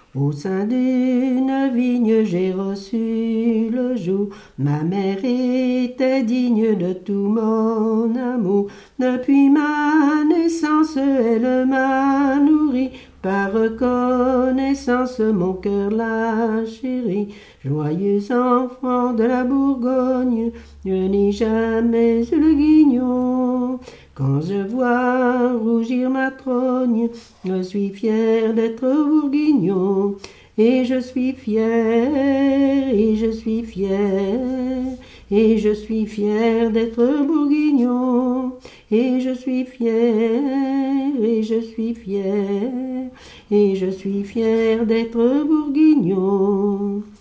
Au sein d'une vigne, j'ai reçu le joug. Ma mère était digne de tout mon amour. Depuis ma naissance, elle m'a nourri. Par reconnaissance, mon cœur l'a chéri. Joyeux enfant de la Bourgogne, je n'ai jamais eu le guignon. Quand je vois rougir ma trogne, je suis fier d'être bourguignon. Et je suis fier, et je suis fier, et je suis fier d'être bourguignon. Et je suis fier, et je suis fier, et je suis fier d'être bourguignon.